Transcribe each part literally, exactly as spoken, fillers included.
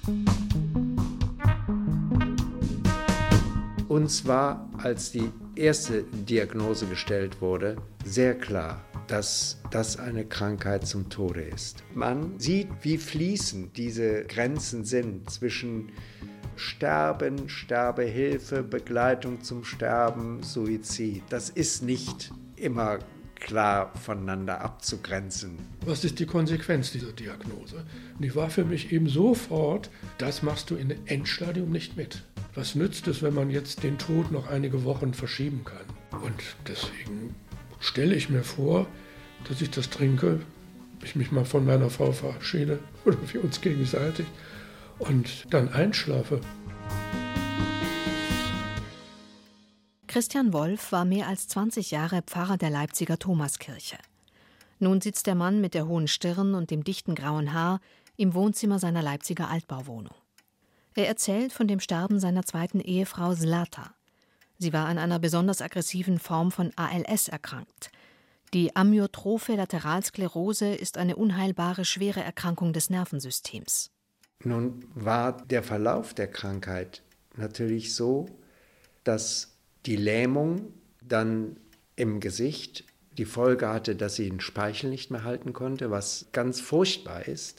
Uns war, als die erste Diagnose gestellt wurde, sehr klar, dass das eine Krankheit zum Tode ist. Man sieht, wie fließend diese Grenzen sind zwischen Sterben, Sterbehilfe, Begleitung zum Sterben, Suizid. Das ist nicht immer klar voneinander abzugrenzen. Was ist die Konsequenz dieser Diagnose? Und die war für mich eben sofort, das machst du in einem Endstadium nicht mit. Was nützt es, wenn man jetzt den Tod noch einige Wochen verschieben kann? Und deswegen stelle ich mir vor, dass ich das trinke, ich mich mal von meiner Frau verabschiede oder wir uns gegenseitig und dann einschlafe. Christian Wolff war mehr als zwanzig Jahre Pfarrer der Leipziger Thomaskirche. Nun sitzt der Mann mit der hohen Stirn und dem dichten grauen Haar im Wohnzimmer seiner Leipziger Altbauwohnung. Er erzählt von dem Sterben seiner zweiten Ehefrau Zlata. Sie war an einer besonders aggressiven Form von A L S erkrankt. Die Amyotrophe Lateralsklerose ist eine unheilbare, schwere Erkrankung des Nervensystems. Nun war der Verlauf der Krankheit natürlich so, dass die Lähmung dann im Gesicht die Folge hatte, dass sie den Speichel nicht mehr halten konnte, was ganz furchtbar ist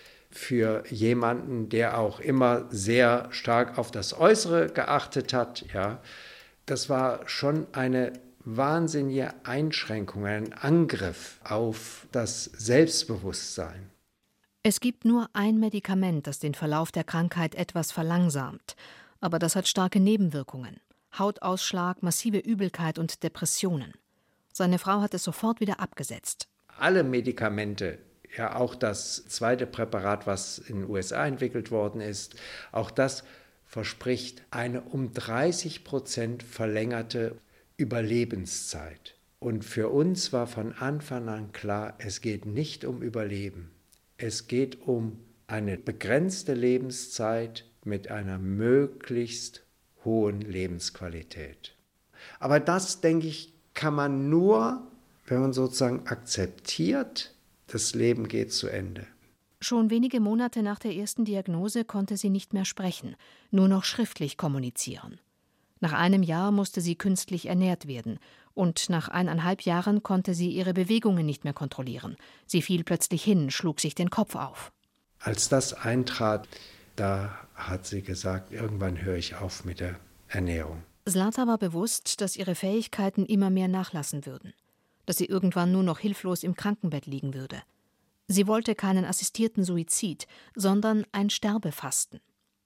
für jemanden, der auch immer sehr stark auf das Äußere geachtet hat. Ja, das war schon eine wahnsinnige Einschränkung, ein Angriff auf das Selbstbewusstsein. Es gibt nur ein Medikament, das den Verlauf der Krankheit etwas verlangsamt, aber das hat starke Nebenwirkungen. Hautausschlag, massive Übelkeit und Depressionen. Seine Frau hat es sofort wieder abgesetzt. Alle Medikamente, ja auch das zweite Präparat, was in den U S A entwickelt worden ist, auch das verspricht eine um dreißig Prozent verlängerte Überlebenszeit. Und für uns war von Anfang an klar, es geht nicht um Überleben. Es geht um eine begrenzte Lebenszeit mit einer möglichst hohen Lebensqualität. Aber das, denke ich, kann man nur, wenn man sozusagen akzeptiert, das Leben geht zu Ende. Schon wenige Monate nach der ersten Diagnose konnte sie nicht mehr sprechen, nur noch schriftlich kommunizieren. Nach einem Jahr musste sie künstlich ernährt werden und nach eineinhalb Jahren konnte sie ihre Bewegungen nicht mehr kontrollieren. Sie fiel plötzlich hin, schlug sich den Kopf auf. Als das eintrat, da hat sie gesagt, irgendwann höre ich auf mit der Ernährung. Zlata war bewusst, dass ihre Fähigkeiten immer mehr nachlassen würden, dass sie irgendwann nur noch hilflos im Krankenbett liegen würde. Sie wollte keinen assistierten Suizid, sondern ein Sterbefasten.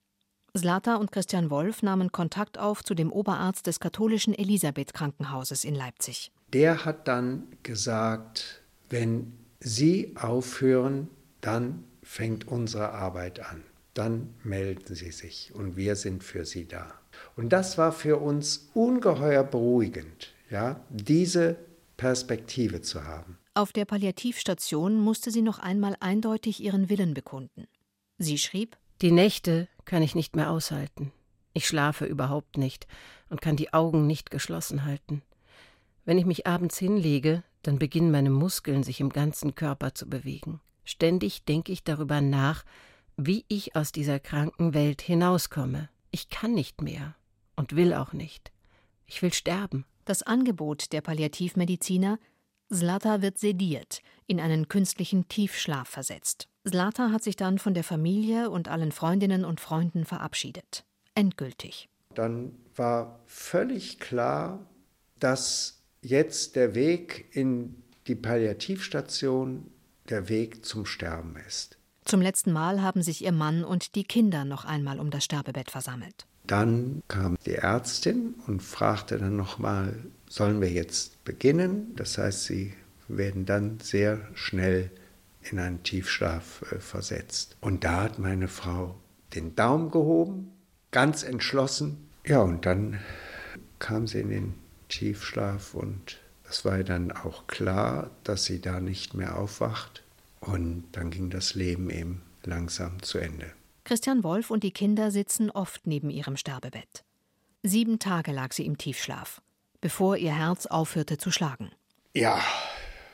Zlata und Christian Wolff nahmen Kontakt auf zu dem Oberarzt des katholischen Elisabeth-Krankenhauses in Leipzig. Der hat dann gesagt, wenn Sie aufhören, dann fängt unsere Arbeit an. Dann melden Sie sich und wir sind für Sie da. Und das war für uns ungeheuer beruhigend, ja, diese Perspektive zu haben. Auf der Palliativstation musste sie noch einmal eindeutig ihren Willen bekunden. Sie schrieb: Die Nächte kann ich nicht mehr aushalten. Ich schlafe überhaupt nicht und kann die Augen nicht geschlossen halten. Wenn ich mich abends hinlege, dann beginnen meine Muskeln sich im ganzen Körper zu bewegen. Ständig denke ich darüber nach, wie ich aus dieser kranken Welt hinauskomme. Ich kann nicht mehr und will auch nicht. Ich will sterben. Das Angebot der Palliativmediziner: Zlata wird sediert, in einen künstlichen Tiefschlaf versetzt. Zlata hat sich dann von der Familie und allen Freundinnen und Freunden verabschiedet. Endgültig. Dann war völlig klar, dass jetzt der Weg in die Palliativstation der Weg zum Sterben ist. Zum letzten Mal haben sich ihr Mann und die Kinder noch einmal um das Sterbebett versammelt. Dann kam die Ärztin und fragte dann nochmal, sollen wir jetzt beginnen? Das heißt, sie werden dann sehr schnell in einen Tiefschlaf äh, versetzt. Und da hat meine Frau den Daumen gehoben, ganz entschlossen. Ja, und dann kam sie in den Tiefschlaf und es war dann auch klar, dass sie da nicht mehr aufwacht. Und dann ging das Leben eben langsam zu Ende. Christian Wolff und die Kinder sitzen oft neben ihrem Sterbebett. Sieben Tage lag sie im Tiefschlaf, bevor ihr Herz aufhörte zu schlagen. Ja,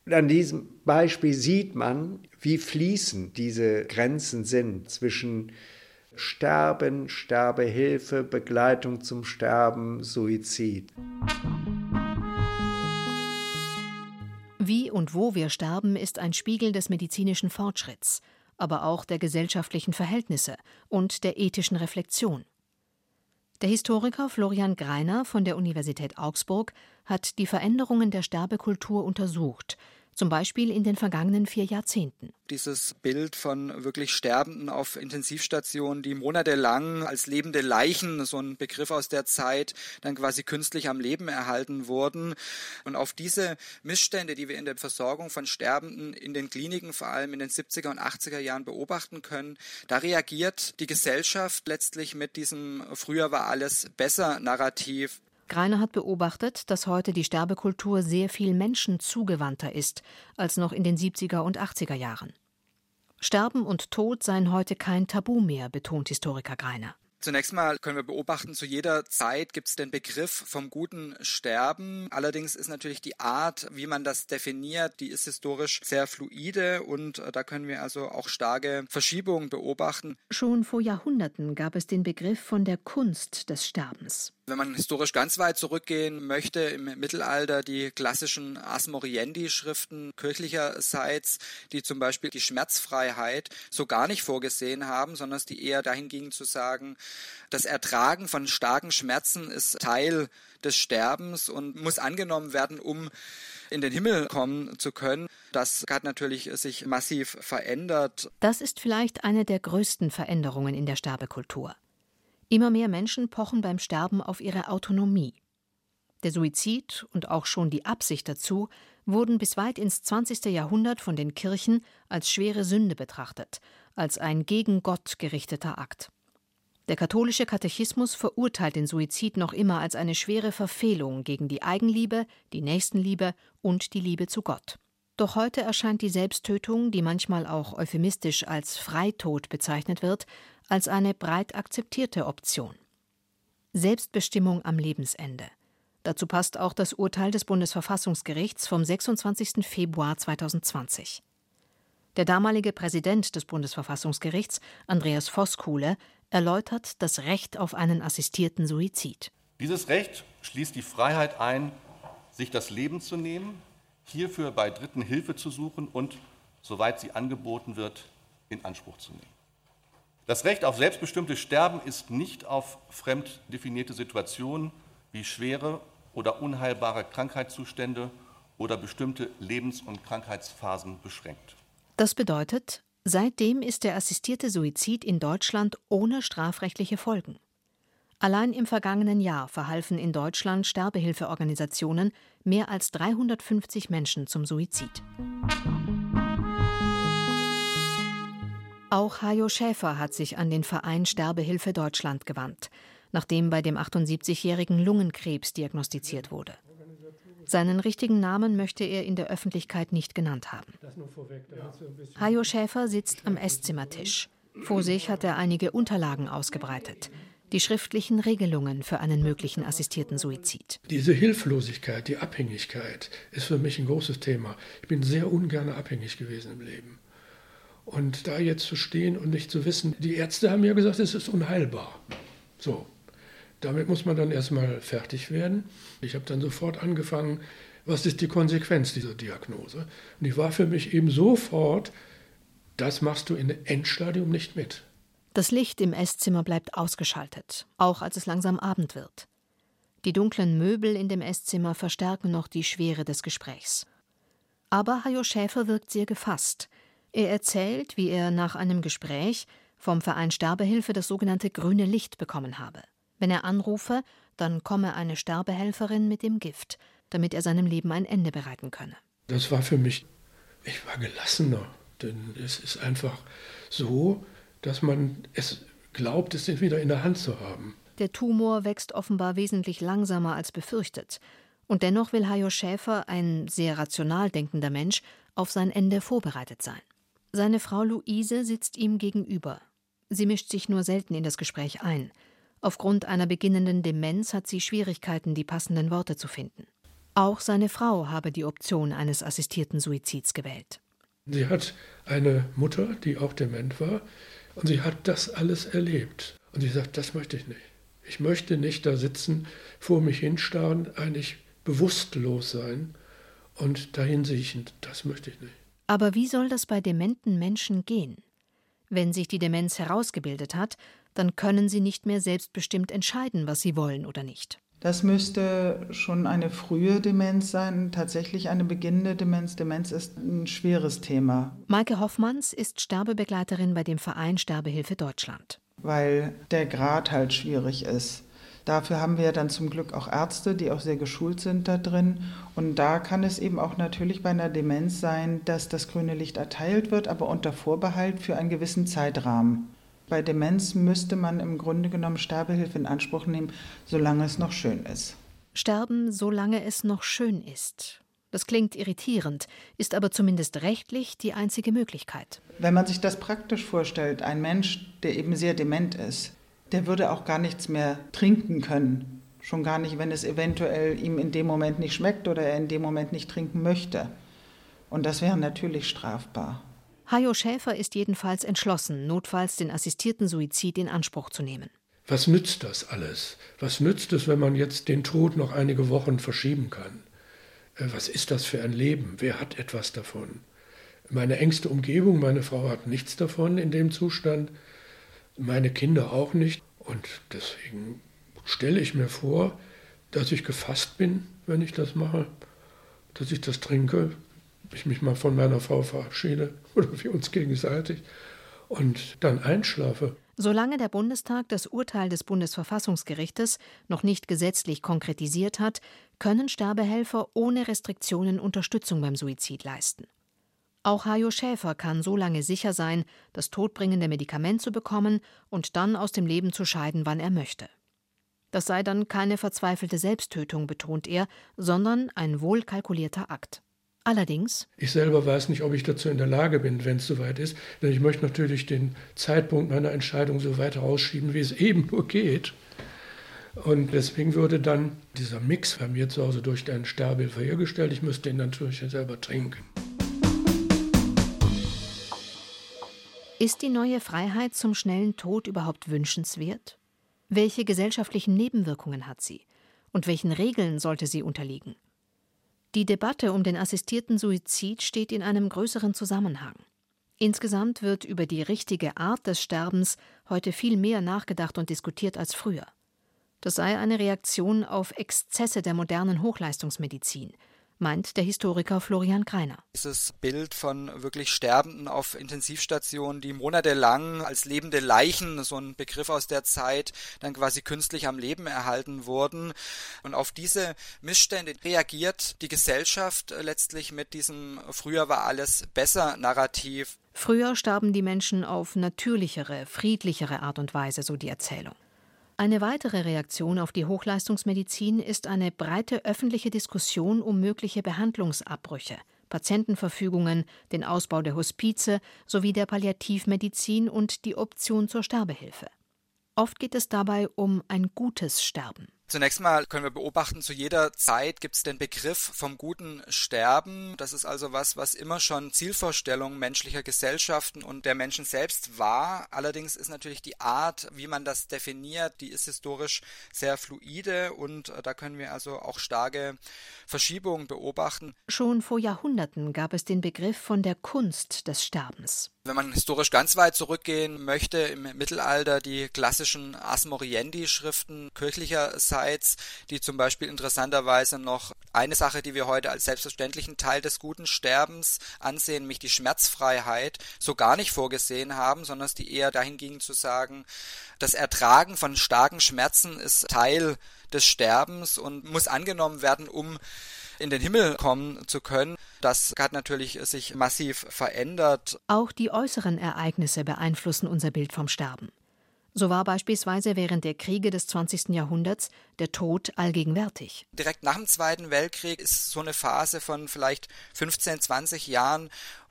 Und an diesem Beispiel sieht man, wie fließend diese Grenzen sind zwischen Sterben, Sterbehilfe, Begleitung zum Sterben, Suizid. Wie und wo wir sterben, ist ein Spiegel des medizinischen Fortschritts, aber auch der gesellschaftlichen Verhältnisse und der ethischen Reflexion. Der Historiker Florian Greiner von der Universität Augsburg hat die Veränderungen der Sterbekultur untersucht, zum Beispiel in den vergangenen vier Jahrzehnten. Dieses Bild von wirklich Sterbenden auf Intensivstationen, die monatelang als lebende Leichen, so ein Begriff aus der Zeit, dann quasi künstlich am Leben erhalten wurden. Und auf diese Missstände, die wir in der Versorgung von Sterbenden in den Kliniken, vor allem in den siebziger und achtziger Jahren beobachten können, da reagiert die Gesellschaft letztlich mit diesem "Früher war alles besser" Narrativ. Greiner hat beobachtet, dass heute die Sterbekultur sehr viel menschenzugewandter ist als noch in den siebziger und achtziger Jahren. Sterben und Tod seien heute kein Tabu mehr, betont Historiker Greiner. Zunächst mal können wir beobachten, zu jeder Zeit gibt es den Begriff vom guten Sterben. Allerdings ist natürlich die Art, wie man das definiert, die ist historisch sehr fluide und da können wir also auch starke Verschiebungen beobachten. Schon vor Jahrhunderten gab es den Begriff von der Kunst des Sterbens. Wenn man historisch ganz weit zurückgehen möchte, im Mittelalter die klassischen Ars Moriendi-Schriften kirchlicherseits, die zum Beispiel die Schmerzfreiheit so gar nicht vorgesehen haben, sondern die eher dahin gingen zu sagen, das Ertragen von starken Schmerzen ist Teil des Sterbens und muss angenommen werden, um in den Himmel kommen zu können. Das hat natürlich sich massiv verändert. Das ist vielleicht eine der größten Veränderungen in der Sterbekultur. Immer mehr Menschen pochen beim Sterben auf ihre Autonomie. Der Suizid und auch schon die Absicht dazu wurden bis weit ins zwanzigste Jahrhundert von den Kirchen als schwere Sünde betrachtet, als ein gegen Gott gerichteter Akt. Der katholische Katechismus verurteilt den Suizid noch immer als eine schwere Verfehlung gegen die Eigenliebe, die Nächstenliebe und die Liebe zu Gott. Doch heute erscheint die Selbsttötung, die manchmal auch euphemistisch als Freitod bezeichnet wird, als eine breit akzeptierte Option. Selbstbestimmung am Lebensende. Dazu passt auch das Urteil des Bundesverfassungsgerichts vom sechsundzwanzigsten Februar zweitausendzwanzig. Der damalige Präsident des Bundesverfassungsgerichts, Andreas Voskuhle, erläutert das Recht auf einen assistierten Suizid. Dieses Recht schließt die Freiheit ein, sich das Leben zu nehmen, hierfür bei Dritten Hilfe zu suchen und, soweit sie angeboten wird, in Anspruch zu nehmen. Das Recht auf selbstbestimmtes Sterben ist nicht auf fremd definierte Situationen wie schwere oder unheilbare Krankheitszustände oder bestimmte Lebens- und Krankheitsphasen beschränkt. Das bedeutet, seitdem ist der assistierte Suizid in Deutschland ohne strafrechtliche Folgen. Allein im vergangenen Jahr verhalfen in Deutschland Sterbehilfeorganisationen mehr als dreihundertfünfzig Menschen zum Suizid. Auch Hajo Schäfer hat sich an den Verein Sterbehilfe Deutschland gewandt, nachdem bei dem achtundsiebzigjährigen Lungenkrebs diagnostiziert wurde. Seinen richtigen Namen möchte er in der Öffentlichkeit nicht genannt haben. Hajo Schäfer sitzt am Esszimmertisch. Vor sich hat er einige Unterlagen ausgebreitet. Die schriftlichen Regelungen für einen möglichen assistierten Suizid. Diese Hilflosigkeit, die Abhängigkeit ist für mich ein großes Thema. Ich bin sehr ungern abhängig gewesen im Leben. Und da jetzt zu stehen und nicht zu wissen, die Ärzte haben ja gesagt, es ist unheilbar. So, damit muss man dann erstmal fertig werden. Ich habe dann sofort angefangen, was ist die Konsequenz dieser Diagnose? Und die war für mich eben sofort, das machst du in Endstadium nicht mit. Das Licht im Esszimmer bleibt ausgeschaltet, auch als es langsam Abend wird. Die dunklen Möbel in dem Esszimmer verstärken noch die Schwere des Gesprächs. Aber Hajo Schäfer wirkt sehr gefasst. Er erzählt, wie er nach einem Gespräch vom Verein Sterbehilfe das sogenannte grüne Licht bekommen habe. Wenn er anrufe, dann komme eine Sterbehelferin mit dem Gift, damit er seinem Leben ein Ende bereiten könne. Das war für mich, ich war gelassener, denn es ist einfach so, dass man es glaubt, es wieder in der Hand zu haben. Der Tumor wächst offenbar wesentlich langsamer als befürchtet. Und dennoch will Hajo Schäfer, ein sehr rational denkender Mensch, auf sein Ende vorbereitet sein. Seine Frau Luise sitzt ihm gegenüber. Sie mischt sich nur selten in das Gespräch ein. Aufgrund einer beginnenden Demenz hat sie Schwierigkeiten, die passenden Worte zu finden. Auch seine Frau habe die Option eines assistierten Suizids gewählt. Sie hat eine Mutter, die auch dement war, und sie hat das alles erlebt. Und sie sagt, das möchte ich nicht. Ich möchte nicht da sitzen, vor mich hinstarren, eigentlich bewusstlos sein und dahin siechen. Das möchte ich nicht. Aber wie soll das bei dementen Menschen gehen? Wenn sich die Demenz herausgebildet hat, dann können sie nicht mehr selbstbestimmt entscheiden, was sie wollen oder nicht. Das müsste schon eine frühe Demenz sein, tatsächlich eine beginnende Demenz. Demenz ist ein schweres Thema. Maike Hoffmanns ist Sterbebegleiterin bei dem Verein Sterbehilfe Deutschland. Weil der Grad halt schwierig ist. Dafür haben wir dann zum Glück auch Ärzte, die auch sehr geschult sind da drin. Und da kann es eben auch natürlich bei einer Demenz sein, dass das grüne Licht erteilt wird, aber unter Vorbehalt für einen gewissen Zeitrahmen. Bei Demenz müsste man im Grunde genommen Sterbehilfe in Anspruch nehmen, solange es noch schön ist. Sterben, solange es noch schön ist. Das klingt irritierend, ist aber zumindest rechtlich die einzige Möglichkeit. Wenn man sich das praktisch vorstellt, ein Mensch, der eben sehr dement ist, der würde auch gar nichts mehr trinken können. Schon gar nicht, wenn es eventuell ihm in dem Moment nicht schmeckt oder er in dem Moment nicht trinken möchte. Und das wäre natürlich strafbar. Hajo Schäfer ist jedenfalls entschlossen, notfalls den assistierten Suizid in Anspruch zu nehmen. Was nützt das alles? Was nützt es, wenn man jetzt den Tod noch einige Wochen verschieben kann? Was ist das für ein Leben? Wer hat etwas davon? Meine engste Umgebung, meine Frau hat nichts davon in dem Zustand, meine Kinder auch nicht. Und deswegen stelle ich mir vor, dass ich gefasst bin, wenn ich das mache, dass ich das trinke, ich mich mal von meiner Frau verabschiede oder wir uns gegenseitig und dann einschlafe. Solange der Bundestag das Urteil des Bundesverfassungsgerichtes noch nicht gesetzlich konkretisiert hat, können Sterbehelfer ohne Restriktionen Unterstützung beim Suizid leisten. Auch Hajo Schäfer kann so lange sicher sein, das todbringende Medikament zu bekommen und dann aus dem Leben zu scheiden, wann er möchte. Das sei dann keine verzweifelte Selbsttötung, betont er, sondern ein wohlkalkulierter Akt. Allerdings: Ich selber weiß nicht, ob ich dazu in der Lage bin, wenn es soweit ist. Denn ich möchte natürlich den Zeitpunkt meiner Entscheidung so weit rausschieben, wie es eben nur geht. Und deswegen würde dann dieser Mix bei mir zu Hause durch einen Sterbehilfe hergestellt. Ich müsste ihn natürlich selber trinken. Ist die neue Freiheit zum schnellen Tod überhaupt wünschenswert? Welche gesellschaftlichen Nebenwirkungen hat sie? Und welchen Regeln sollte sie unterliegen? Die Debatte um den assistierten Suizid steht in einem größeren Zusammenhang. Insgesamt wird über die richtige Art des Sterbens heute viel mehr nachgedacht und diskutiert als früher. Das sei eine Reaktion auf Exzesse der modernen Hochleistungsmedizin, meint der Historiker Florian Greiner. Dieses Bild von wirklich Sterbenden auf Intensivstationen, die monatelang als lebende Leichen, so ein Begriff aus der Zeit, dann quasi künstlich am Leben erhalten wurden. Und auf diese Missstände reagiert die Gesellschaft letztlich mit diesem "Früher war alles besser" Narrativ. Früher starben die Menschen auf natürlichere, friedlichere Art und Weise, so die Erzählung. Eine weitere Reaktion auf die Hochleistungsmedizin ist eine breite öffentliche Diskussion um mögliche Behandlungsabbrüche, Patientenverfügungen, den Ausbau der Hospize sowie der Palliativmedizin und die Option zur Sterbehilfe. Oft geht es dabei um ein gutes Sterben. Zunächst mal können wir beobachten, zu jeder Zeit gibt es den Begriff vom guten Sterben. Das ist also was, was immer schon Zielvorstellung menschlicher Gesellschaften und der Menschen selbst war. Allerdings ist natürlich die Art, wie man das definiert, die ist historisch sehr fluide und da können wir also auch starke Verschiebungen beobachten. Schon vor Jahrhunderten gab es den Begriff von der Kunst des Sterbens. Wenn man historisch ganz weit zurückgehen möchte, im Mittelalter die klassischen Asmoriendi-Schriften kirchlicherseits, die zum Beispiel interessanterweise noch eine Sache, die wir heute als selbstverständlichen Teil des guten Sterbens ansehen, nämlich die Schmerzfreiheit, so gar nicht vorgesehen haben, sondern es die eher dahin gingen zu sagen, das Ertragen von starken Schmerzen ist Teil des Sterbens und muss angenommen werden, um in den Himmel kommen zu können. Das hat natürlich sich massiv verändert. Auch die äußeren Ereignisse beeinflussen unser Bild vom Sterben. So war beispielsweise während der Kriege des zwanzigsten Jahrhunderts der Tod allgegenwärtig. Direkt nach dem Zweiten Weltkrieg ist so eine Phase von vielleicht fünfzehn, zwanzig Jahren,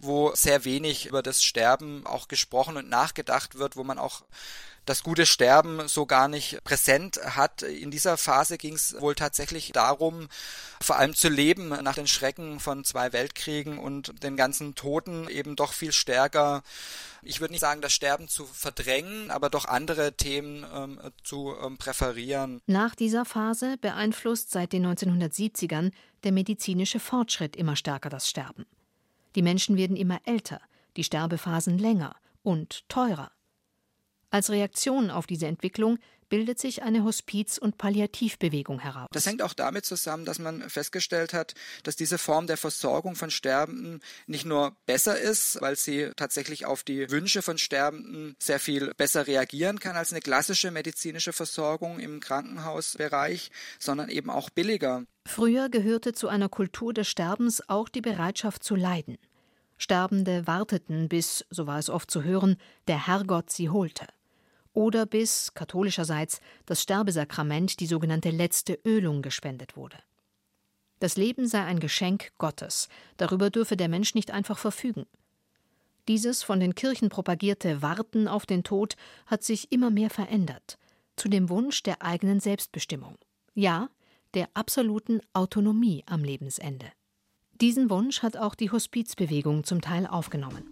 wo sehr wenig über das Sterben auch gesprochen und nachgedacht wird, wo man auch das gute Sterben so gar nicht präsent hat. In dieser Phase ging es wohl tatsächlich darum, vor allem zu leben nach den Schrecken von zwei Weltkriegen und den ganzen Toten eben doch viel stärker, ich würde nicht sagen, das Sterben zu verdrängen, aber doch andere Themen ähm, zu ähm, präferieren. Nach dieser Phase beeinflusst seit den neunzehnhundertsiebzigern der medizinische Fortschritt immer stärker das Sterben. Die Menschen werden immer älter, die Sterbephasen länger und teurer. Als Reaktion auf diese Entwicklung bildet sich eine Hospiz- und Palliativbewegung heraus. Das hängt auch damit zusammen, dass man festgestellt hat, dass diese Form der Versorgung von Sterbenden nicht nur besser ist, weil sie tatsächlich auf die Wünsche von Sterbenden sehr viel besser reagieren kann als eine klassische medizinische Versorgung im Krankenhausbereich, sondern eben auch billiger. Früher gehörte zu einer Kultur des Sterbens auch die Bereitschaft zu leiden. Sterbende warteten, bis, so war es oft zu hören, der Herrgott sie holte. Oder bis, katholischerseits, das Sterbesakrament, die sogenannte letzte Ölung, gespendet wurde. Das Leben sei ein Geschenk Gottes, darüber dürfe der Mensch nicht einfach verfügen. Dieses von den Kirchen propagierte Warten auf den Tod hat sich immer mehr verändert, zu dem Wunsch der eigenen Selbstbestimmung, ja, der absoluten Autonomie am Lebensende. Diesen Wunsch hat auch die Hospizbewegung zum Teil aufgenommen.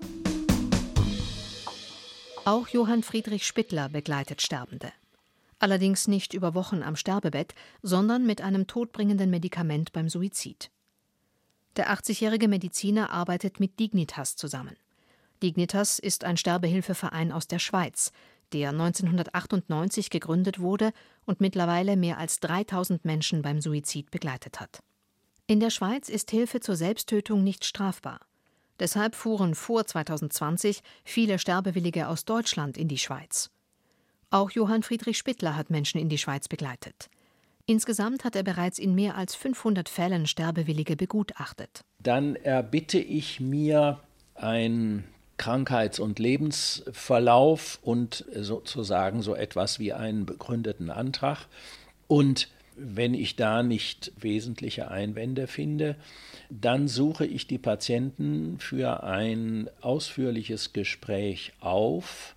Auch Johann Friedrich Spittler begleitet Sterbende. Allerdings nicht über Wochen am Sterbebett, sondern mit einem todbringenden Medikament beim Suizid. Der achtzigjährige Mediziner arbeitet mit Dignitas zusammen. Dignitas ist ein Sterbehilfeverein aus der Schweiz, der neunzehnhundertachtundneunzig gegründet wurde und mittlerweile mehr als dreitausend Menschen beim Suizid begleitet hat. In der Schweiz ist Hilfe zur Selbsttötung nicht strafbar. Deshalb fuhren vor zweitausendzwanzig viele Sterbewillige aus Deutschland in die Schweiz. Auch Johann Friedrich Spittler hat Menschen in die Schweiz begleitet. Insgesamt hat er bereits in mehr als fünfhundert Fällen Sterbewillige begutachtet. Dann erbitte ich mir einen Krankheits- und Lebensverlauf und sozusagen so etwas wie einen begründeten Antrag. Und wenn ich da nicht wesentliche Einwände finde, dann suche ich die Patienten für ein ausführliches Gespräch auf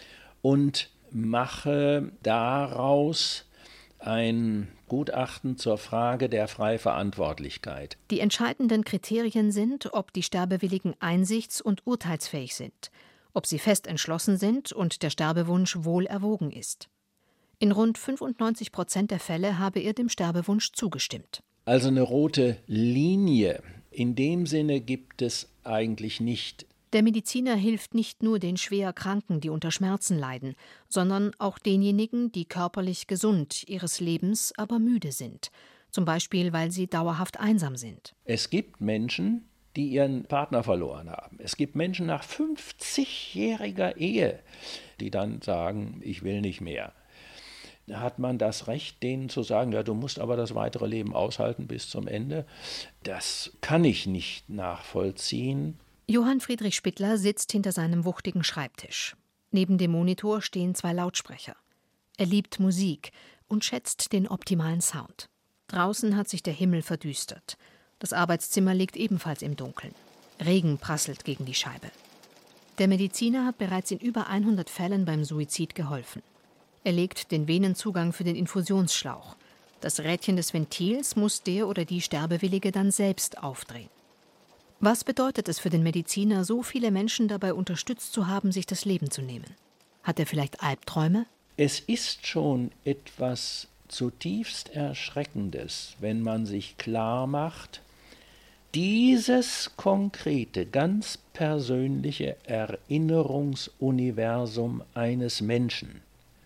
und mache daraus ein Gutachten zur Frage der Freiverantwortlichkeit. Die entscheidenden Kriterien sind, ob die Sterbewilligen einsichts- und urteilsfähig sind, ob sie fest entschlossen sind und der Sterbewunsch wohl erwogen ist. In rund fünfundneunzig Prozent der Fälle habe er dem Sterbewunsch zugestimmt. Also eine rote Linie in dem Sinne gibt es eigentlich nicht. Der Mediziner hilft nicht nur den schwer Kranken, die unter Schmerzen leiden, sondern auch denjenigen, die körperlich gesund, ihres Lebens aber müde sind. Zum Beispiel, weil sie dauerhaft einsam sind. Es gibt Menschen, die ihren Partner verloren haben. Es gibt Menschen nach fünfzigjähriger Ehe, die dann sagen, ich will nicht mehr. Da hat man das Recht, denen zu sagen, ja, du musst aber das weitere Leben aushalten bis zum Ende. Das kann ich nicht nachvollziehen. Johann Friedrich Spittler sitzt hinter seinem wuchtigen Schreibtisch. Neben dem Monitor stehen zwei Lautsprecher. Er liebt Musik und schätzt den optimalen Sound. Draußen hat sich der Himmel verdüstert. Das Arbeitszimmer liegt ebenfalls im Dunkeln. Regen prasselt gegen die Scheibe. Der Mediziner hat bereits in über hundert Fällen beim Suizid geholfen. Er legt den Venenzugang für den Infusionsschlauch. Das Rädchen des Ventils muss der oder die Sterbewillige dann selbst aufdrehen. Was bedeutet es für den Mediziner, so viele Menschen dabei unterstützt zu haben, sich das Leben zu nehmen? Hat er vielleicht Albträume? Es ist schon etwas zutiefst Erschreckendes, wenn man sich klar macht, dieses konkrete, ganz persönliche Erinnerungsuniversum eines Menschen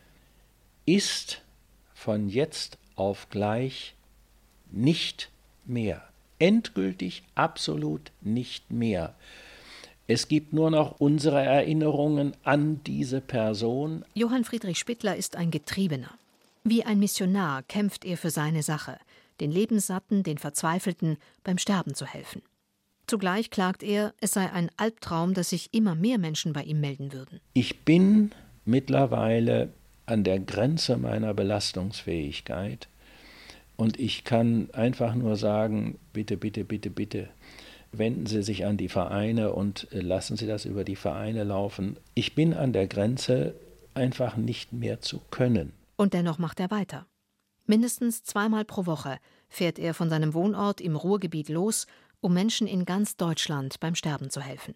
ist von jetzt auf gleich nicht mehr. Endgültig, absolut nicht mehr. Es gibt nur noch unsere Erinnerungen an diese Person. Johann Friedrich Spittler ist ein Getriebener. Wie ein Missionar kämpft er für seine Sache, den Lebenssatten, den Verzweifelten beim Sterben zu helfen. Zugleich klagt er, es sei ein Albtraum, dass sich immer mehr Menschen bei ihm melden würden. Ich bin mittlerweile an der Grenze meiner Belastungsfähigkeit und ich kann einfach nur sagen, bitte, bitte, bitte, bitte, wenden Sie sich an die Vereine und lassen Sie das über die Vereine laufen. Ich bin an der Grenze, einfach nicht mehr zu können. Und dennoch macht er weiter. Mindestens zweimal pro Woche fährt er von seinem Wohnort im Ruhrgebiet los, um Menschen in ganz Deutschland beim Sterben zu helfen.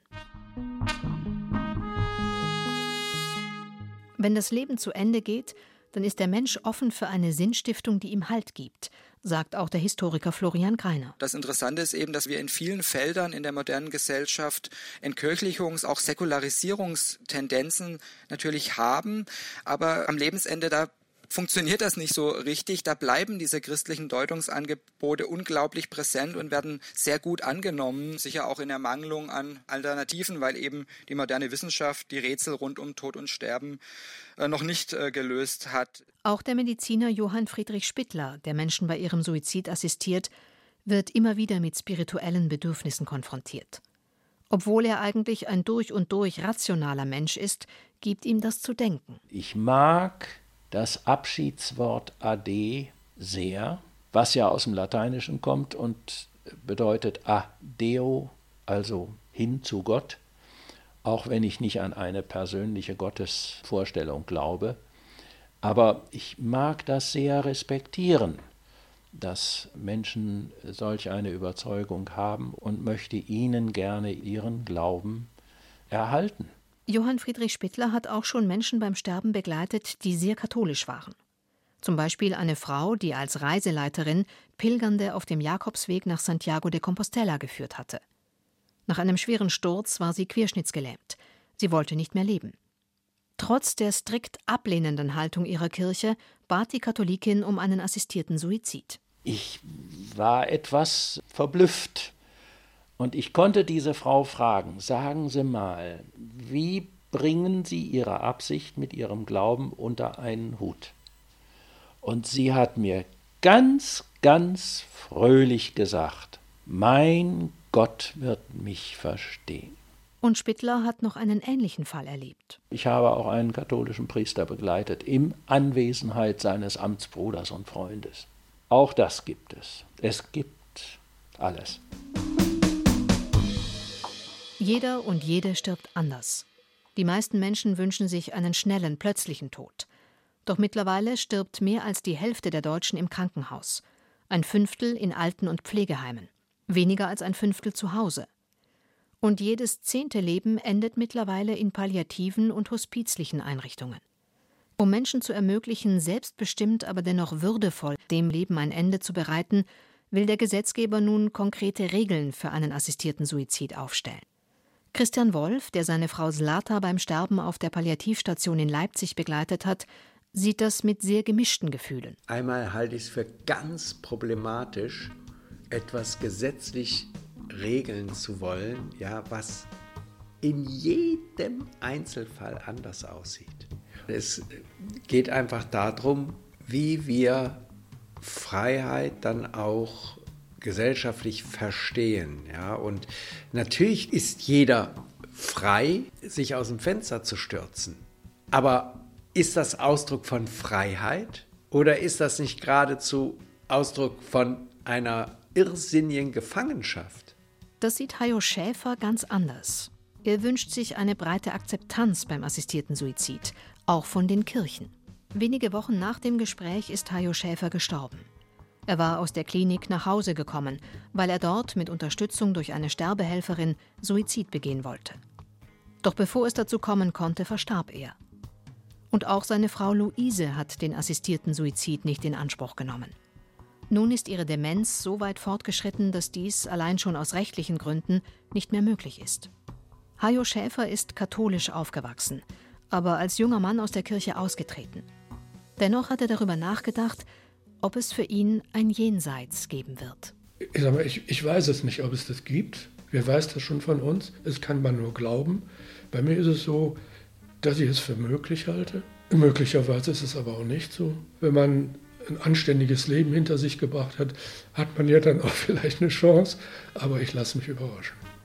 Wenn das Leben zu Ende geht, dann ist der Mensch offen für eine Sinnstiftung, die ihm Halt gibt, sagt auch der Historiker Florian Greiner. Das Interessante ist eben, dass wir in vielen Feldern in der modernen Gesellschaft Entkirchlichungs-, auch Säkularisierungstendenzen natürlich haben, aber am Lebensende da funktioniert das nicht so richtig. Da bleiben diese christlichen Deutungsangebote unglaublich präsent und werden sehr gut angenommen, sicher auch in Ermangelung an Alternativen, weil eben die moderne Wissenschaft die Rätsel rund um Tod und Sterben äh, noch nicht äh, gelöst hat. Auch der Mediziner Johann Friedrich Spittler, der Menschen bei ihrem Suizid assistiert, wird immer wieder mit spirituellen Bedürfnissen konfrontiert. Obwohl er eigentlich ein durch und durch rationaler Mensch ist, gibt ihm das zu denken. Ich mag das Abschiedswort Ade sehr, was ja aus dem Lateinischen kommt und bedeutet Adeo, also hin zu Gott, auch wenn ich nicht an eine persönliche Gottesvorstellung glaube. Aber ich mag das sehr respektieren, dass Menschen solch eine Überzeugung haben und möchte ihnen gerne ihren Glauben erhalten. Johann Friedrich Spittler hat auch schon Menschen beim Sterben begleitet, die sehr katholisch waren. Zum Beispiel eine Frau, die als Reiseleiterin Pilgernde auf dem Jakobsweg nach Santiago de Compostela geführt hatte. Nach einem schweren Sturz war sie querschnittsgelähmt. Sie wollte nicht mehr leben. Trotz der strikt ablehnenden Haltung ihrer Kirche bat die Katholikin um einen assistierten Suizid. Ich war etwas verblüfft. Und ich konnte diese Frau fragen, sagen Sie mal, wie bringen Sie Ihre Absicht mit Ihrem Glauben unter einen Hut? Und sie hat mir ganz, ganz fröhlich gesagt, mein Gott wird mich verstehen. Und Spittler hat noch einen ähnlichen Fall erlebt. Ich habe auch einen katholischen Priester begleitet, in Anwesenheit seines Amtsbruders und Freundes. Auch das gibt es. Es gibt alles. Jeder und jede stirbt anders. Die meisten Menschen wünschen sich einen schnellen, plötzlichen Tod. Doch mittlerweile stirbt mehr als die Hälfte der Deutschen im Krankenhaus, ein Fünftel in Alten- und Pflegeheimen, weniger als ein Fünftel zu Hause. Und jedes zehnte Leben endet mittlerweile in palliativen und hospizlichen Einrichtungen. Um Menschen zu ermöglichen, selbstbestimmt, aber dennoch würdevoll dem Leben ein Ende zu bereiten, will der Gesetzgeber nun konkrete Regeln für einen assistierten Suizid aufstellen. Christian Wolf, der seine Frau Zlata beim Sterben auf der Palliativstation in Leipzig begleitet hat, sieht das mit sehr gemischten Gefühlen. Einmal halte ich es für ganz problematisch, etwas gesetzlich regeln zu wollen, ja, was in jedem Einzelfall anders aussieht. Es geht einfach darum, wie wir Freiheit dann auch gesellschaftlich verstehen. Ja? Und natürlich ist jeder frei, sich aus dem Fenster zu stürzen. Aber ist das Ausdruck von Freiheit oder ist das nicht geradezu Ausdruck von einer irrsinnigen Gefangenschaft? Das sieht Hajo Schäfer ganz anders. Er wünscht sich eine breite Akzeptanz beim assistierten Suizid, auch von den Kirchen. Wenige Wochen nach dem Gespräch ist Hajo Schäfer gestorben. Er war aus der Klinik nach Hause gekommen, weil er dort mit Unterstützung durch eine Sterbehelferin Suizid begehen wollte. Doch bevor es dazu kommen konnte, verstarb er. Und auch seine Frau Luise hat den assistierten Suizid nicht in Anspruch genommen. Nun ist ihre Demenz so weit fortgeschritten, dass dies allein schon aus rechtlichen Gründen nicht mehr möglich ist. Hajo Schäfer ist katholisch aufgewachsen, aber als junger Mann aus der Kirche ausgetreten. Dennoch hat er darüber nachgedacht, ob es für ihn ein Jenseits geben wird. Ich sag mal, ich, ich weiß es nicht, ob es das gibt. Wer weiß das schon von uns? Es kann man nur glauben. Bei mir ist es so, dass ich es für möglich halte. Möglicherweise ist es aber auch nicht so. Wenn man ein anständiges Leben hinter sich gebracht hat, hat man ja dann auch vielleicht eine Chance. Aber ich lasse mich überraschen.